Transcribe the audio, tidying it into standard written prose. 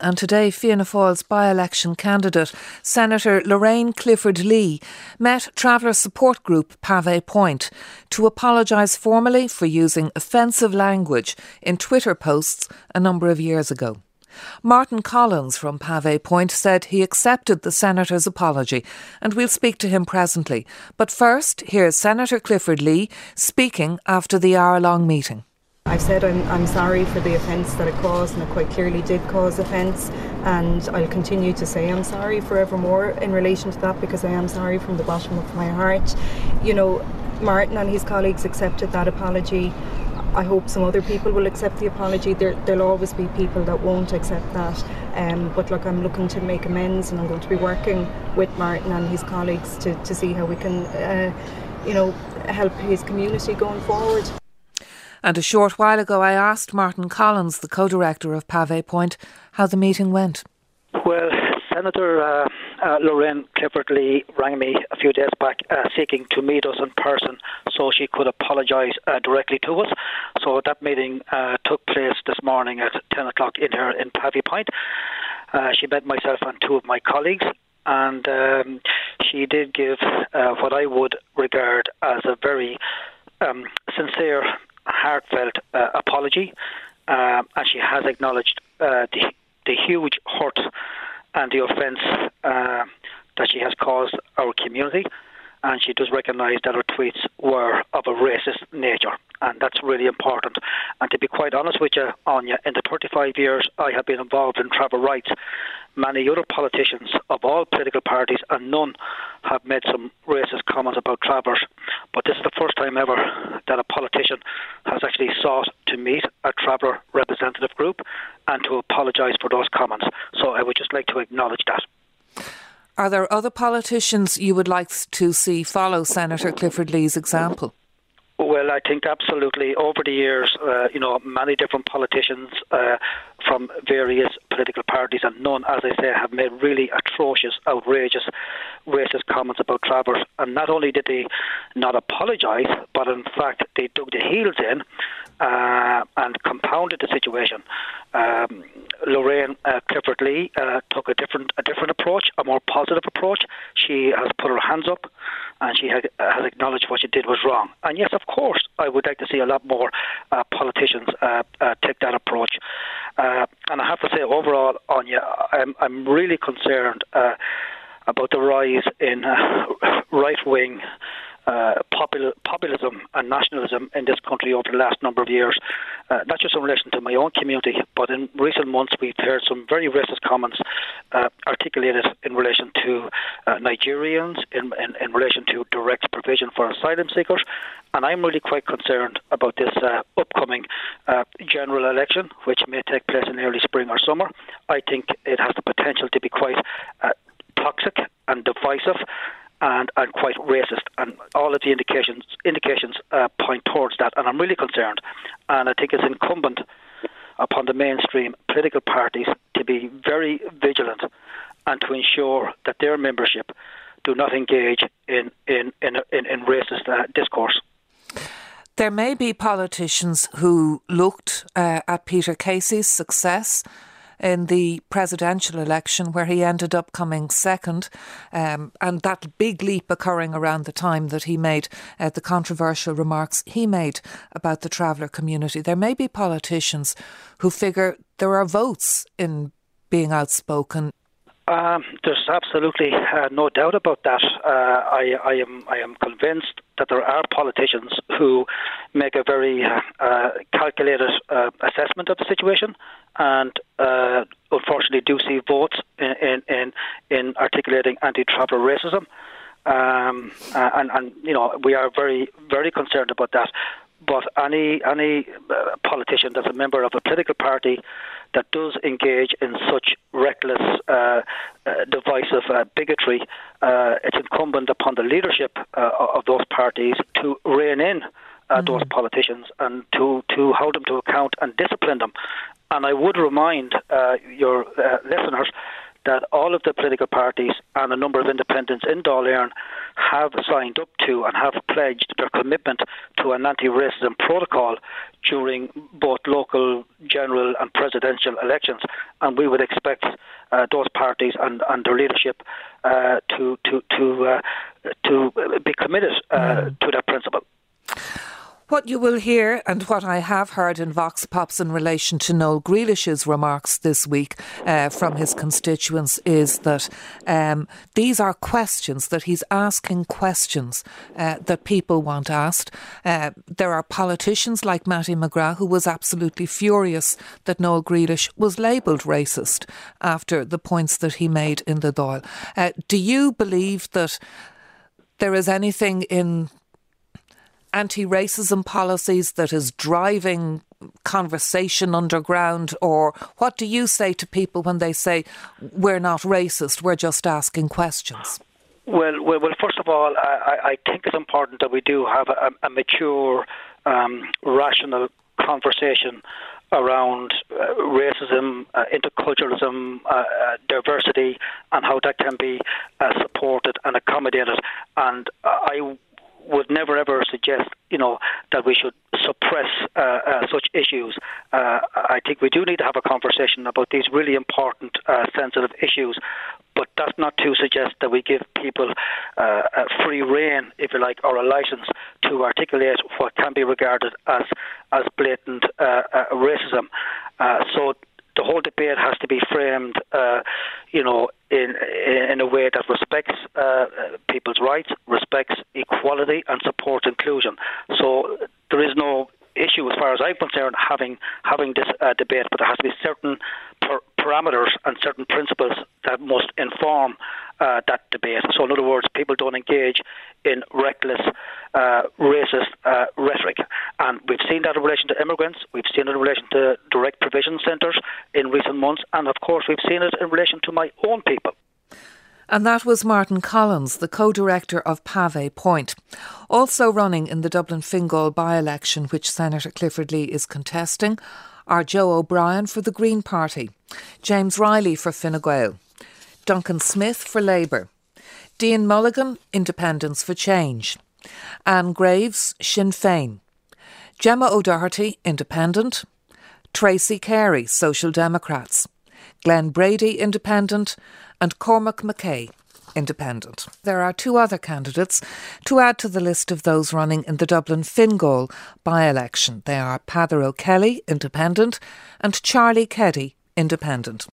and today Fianna Fáil's by-election candidate, Senator Lorraine Clifford-Lee, met Traveller support group Pave Point to apologise formally for using offensive language in Twitter posts a number of years ago. Martin Collins from Pave Point said he accepted the Senator's apology, and we'll speak to him presently. But first, here's Senator Clifford-Lee speaking after the hour-long meeting. I've said I'm sorry for the offence that it caused, and it quite clearly did cause offence, and I'll continue to say I'm sorry forevermore in relation to that, because I am sorry from the bottom of my heart. You know, Martin and his colleagues accepted that apology. I hope some other people will accept the apology. There'll always be people that won't accept that. But look, I'm looking to make amends, and I'm going to be working with Martin and his colleagues to see how we can, help his community going forward. And a short while ago I asked Martin Collins, the co-director of Pave Point, how the meeting went. Well, Senator Lorraine Clifford-Lee rang me a few days back seeking to meet us in person so she could apologise directly to us. So that meeting took place this morning at 10 o'clock in here in Pave Point. She met myself and two of my colleagues, and she did give what I would regard as a very sincere, heartfelt apology, and she has acknowledged the huge hurt and the offence that she has caused our community, and she does recognise that her tweets were of a racist nature, and that's really important. And to be quite honest with you, Anya, in the 35 years I have been involved in travel rights, many other politicians of all political parties, and none have made some racist comments about travellers. But this is the first time ever that a politician has actually sought to meet a traveller representative group and to apologise for those comments. So I would just like to acknowledge that. Are there other politicians you would like to see follow Senator Clifford-Lee's example? Well, I think absolutely. Over the years, many different politicians from various political parties, and none, as I say, have made really atrocious, outrageous, racist comments about travellers. And not only did they not apologise, but in fact they dug their heels in and compounded the situation. Lorraine Clifford-Lee took a different approach, a more positive approach. She has put her hands up, and she has acknowledged what she did was wrong. And yes, of course, I would like to see a lot more politicians take that approach. And I have to say, overall, Anya, I'm really concerned about the rise in right-wing populism and nationalism in this country over the last number of years, not just in relation to my own community, but in recent months we've heard some very racist comments articulated in relation to Nigerians, in relation to direct provision for asylum seekers, and I'm really quite concerned about this upcoming general election, which may take place in early spring or summer. I think it has the potential to be quite toxic and divisive, and quite racist, and all of the indications point towards that, and I'm really concerned. And I think it's incumbent upon the mainstream political parties to be very vigilant and to ensure that their membership do not engage in racist discourse. There may be politicians who looked at Peter Casey's success in the presidential election, where he ended up coming second, and that big leap occurring around the time that he made the controversial remarks he made about the traveller community. There may be politicians who figure there are votes in being outspoken. There's absolutely no doubt about that. I am convinced that there are politicians who make a very calculated assessment of the situation, and unfortunately do see votes in articulating anti-traveller racism, and we are very, very concerned about that. But any politician that's a member of a political party that does engage in such reckless, divisive bigotry, it's incumbent upon the leadership of those parties to rein in those politicians and to hold them to account and discipline them. And I would remind your listeners that all of the political parties and a number of independents in Dáil Éireann have signed up to and have pledged their commitment to an anti-racism protocol during both local, general and presidential elections. And we would expect those parties and their leadership to be committed to that principle. What you will hear, and what I have heard in Vox Pops in relation to Noel Grealish's remarks this week from his constituents, is that these are questions, that he's asking questions that people want asked. There are politicians like Mattie McGrath, who was absolutely furious that Noel Grealish was labelled racist after the points that he made in the Dáil. Do you believe that there is anything in anti-racism policies that is driving conversation underground, or what do you say to people when they say we're not racist, we're just asking questions? Well, first of all, I think it's important that we do have a mature, rational conversation around racism, interculturalism, diversity, and how that can be supported and accommodated. And I would never ever suggest, that we should suppress such issues. I think we do need to have a conversation about these really important, sensitive issues, but that's not to suggest that we give people free rein, if you like, or a license to articulate what can be regarded as blatant racism. So the whole debate has to be framed, in a way that respects people's rights, respects equality, and supports inclusion. So there is no issue, as far as I'm concerned, having this debate, but there has to be certain parameters and certain principles that must inform that debate. So in other words, people don't engage in reckless, racist rhetoric. And we've seen that in relation to immigrants, we've seen it in relation to direct provision centres in recent months, and of course we've seen it in relation to my own people. And that was Martin Collins, the co-director of Pave Point. Also running in the Dublin Fingal by-election, which Senator Clifford Lee is contesting, are Joe O'Brien for the Green Party, James Riley for Fine Gael, Duncan Smith for Labour, Dean Mulligan, Independents for Change, Anne Graves, Sinn Féin, Gemma O'Doherty, Independent, Tracy Carey, Social Democrats, Glenn Brady, Independent, and Cormac McKay, Independent. There are two other candidates to add to the list of those running in the Dublin Fingal by-election. They are Peadar O'Kelly, Independent, and Charlie Keddy, Independent.